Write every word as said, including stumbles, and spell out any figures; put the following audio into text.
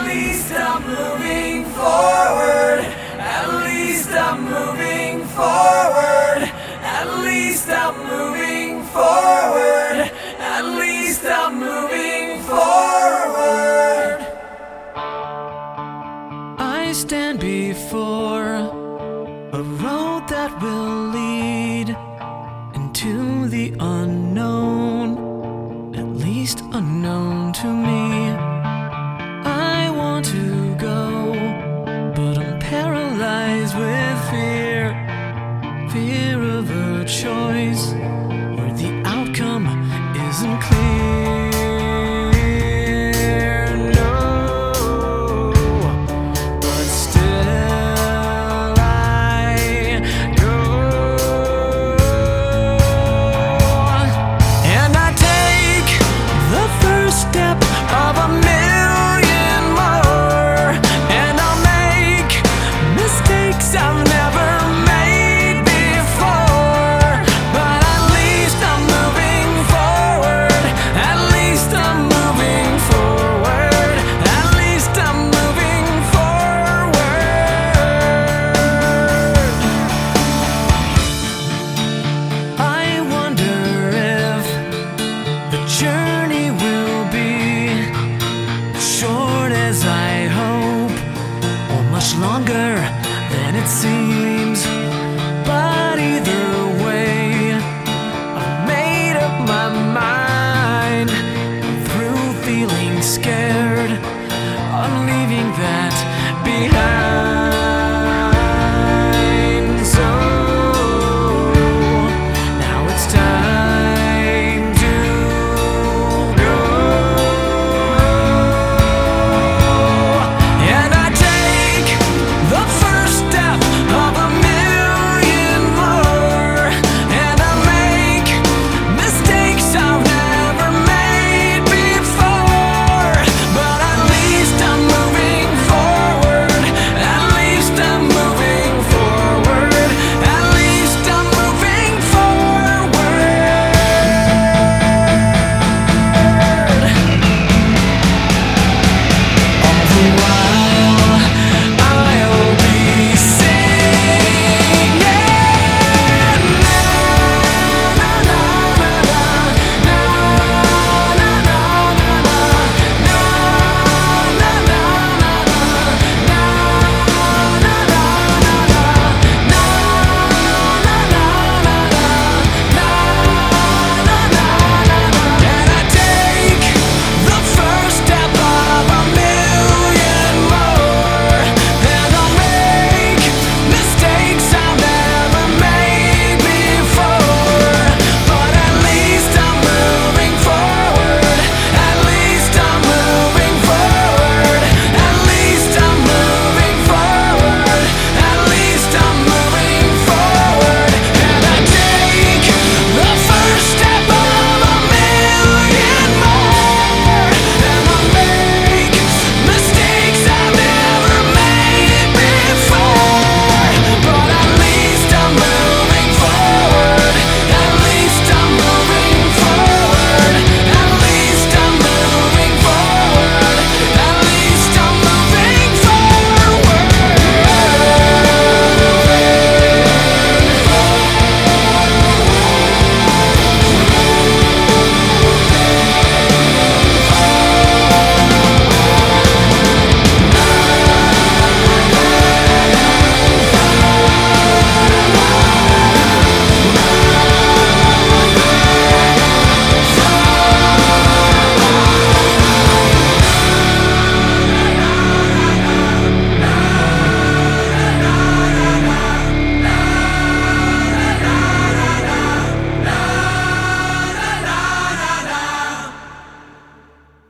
least I'm moving forward. At least I'm moving forward. At least I'm moving forward. At least I'm moving forward. I stand before a road that will lead into the unknown, at least unknown to me. I want to go, but I'm paralyzed with fear. Fear of a choice where the outcome isn't clear. Step of a million more, and I'll make mistakes I've never made before. But at least I'm moving forward. At least I'm moving forward. At least I'm moving forward. I wonder if the journey will short as I hope, or much longer than it seems. But either